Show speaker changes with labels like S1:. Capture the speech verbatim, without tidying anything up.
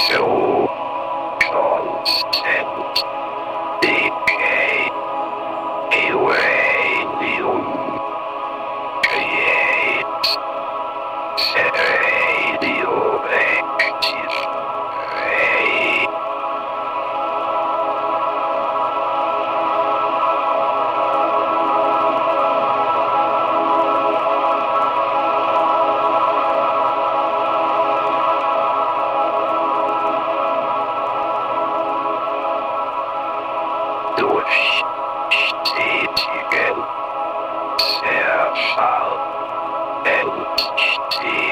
S1: So constant decay, uranium creates radioactive ray. Durch stetigen Zerfall entsteht